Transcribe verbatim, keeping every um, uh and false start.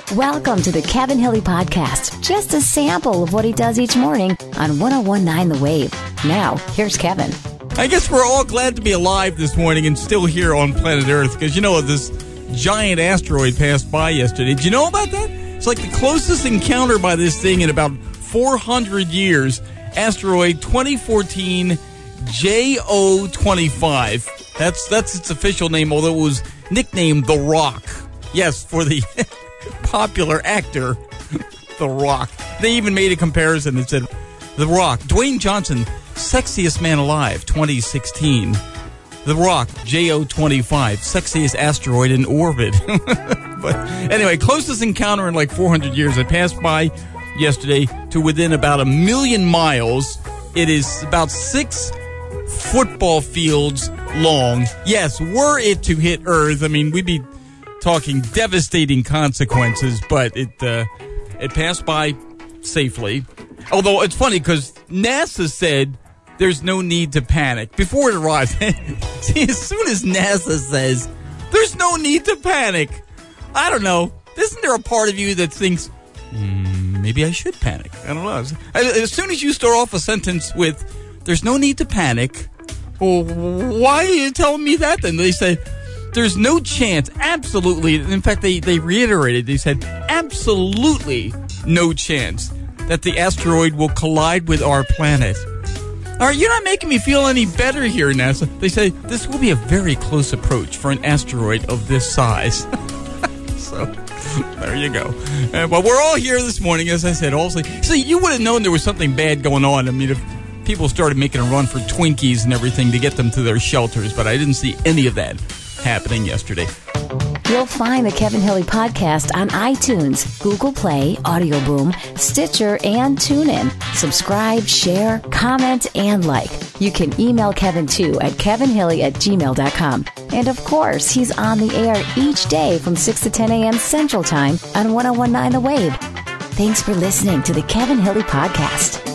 Welcome to the Kevin Hilly Podcast. Just a sample of what he does each morning on one oh one point nine The Wave. Now, here's Kevin. I guess we're all glad to be alive this morning and still here on planet Earth because, you know, this giant asteroid passed by yesterday. Did you know about that? It's like the closest encounter by this thing in about four hundred years. Asteroid twenty fourteen J O twenty-five. That's, that's its official name, although it was nicknamed The Rock. Yes, for the popular actor, The Rock. They even made a comparison that said, The Rock, Dwayne Johnson, sexiest man alive, twenty sixteen. The Rock, J O twenty-five, sexiest asteroid in orbit. But anyway, closest encounter in like four hundred years. It passed by yesterday to within about a million miles. It is about six football fields long. Yes, were it to hit Earth, I mean, we'd be talking devastating consequences, but it uh, it passed by safely. Although it's funny because NASA said there's no need to panic before it arrives. See, as soon as NASA says there's no need to panic, I don't know. Isn't there a part of you that thinks, mm, maybe I should panic? I don't know. As soon as you start off a sentence with there's no need to panic, well, why are you telling me that then? They say there's no chance, absolutely. In fact, they, they reiterated, they said absolutely no chance that the asteroid will collide with our planet. All right, you're not making me feel any better here, NASA. They say this will be a very close approach for an asteroid of this size. So, there you go. Uh, but we're all here this morning, as I said. Also, so you would have known there was something bad going on. I mean, if people started making a run for Twinkies and everything to get them to their shelters, but I didn't see any of that happening yesterday. You'll find the Kevin Hilly Podcast on iTunes, Google Play, Audio Boom, Stitcher, and TuneIn. Subscribe, share, comment, and like. You can email Kevin, too, at kevinhilly at gmail dot com. And, of course, he's on the air each day from six to ten a.m. Central Time on one oh one point nine The Wave. Thanks for listening to the Kevin Hilly Podcast.